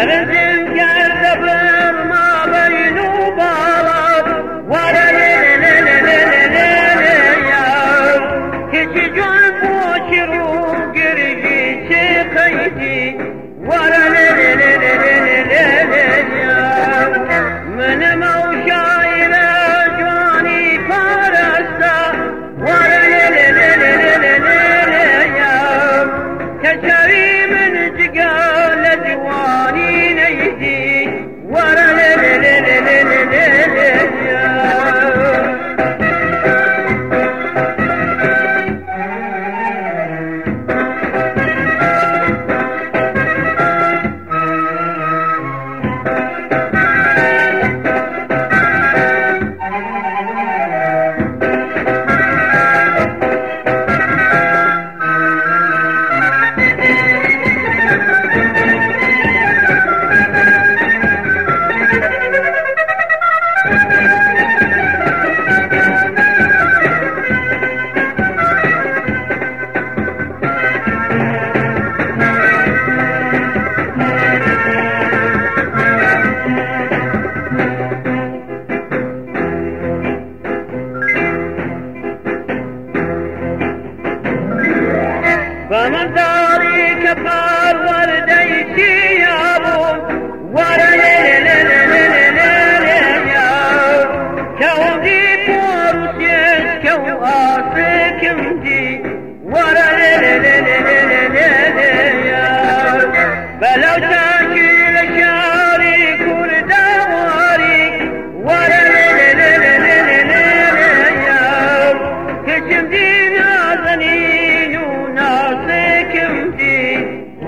برزم کرده بر ما بین و بالات هیچ جان بوچی رو گرگی چه قیدی من موشایر جوانی پارستا كشري من جقال دواني نيدي ورا فمن داري كفار ورديتي يا ابو كودي بورسيس كو آسكم دي بلو تاكل شاري كردا واري كشم دي نازنين وناسكم دي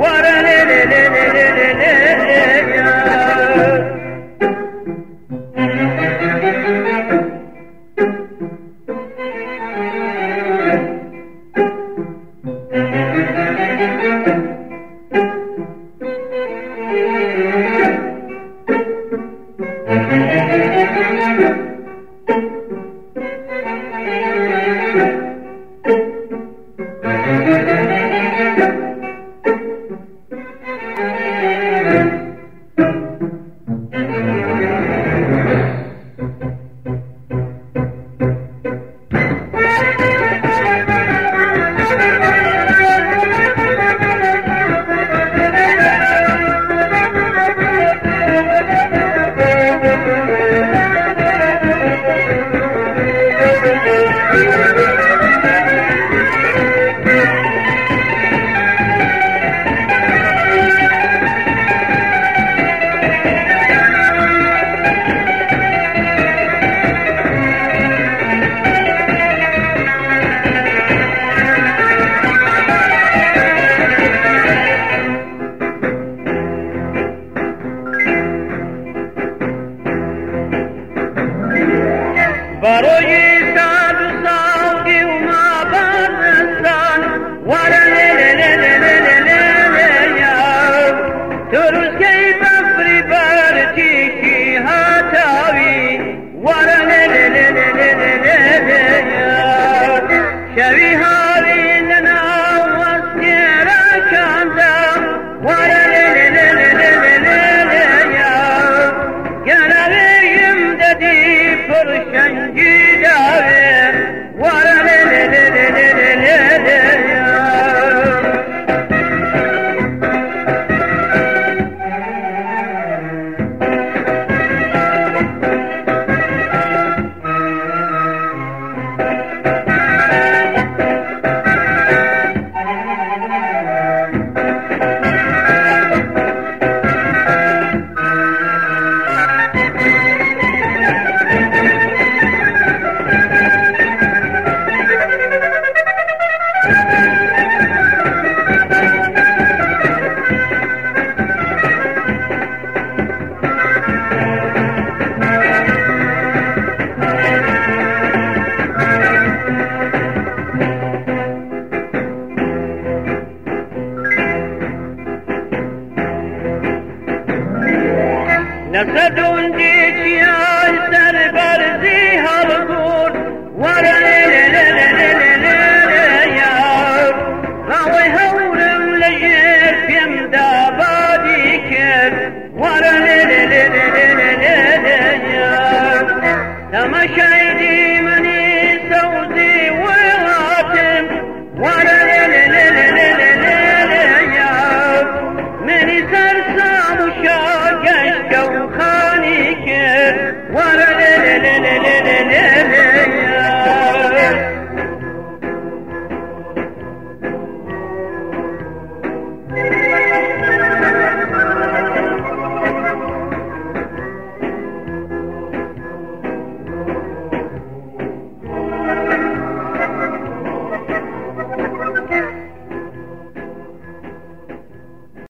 برای ساد و ساقی و ما برستان ترس کی بفری برتی کی هاتاوی شوی هاوی لنا واسکرا کاندا گناویم ددی پرشنگی داره نسدون دي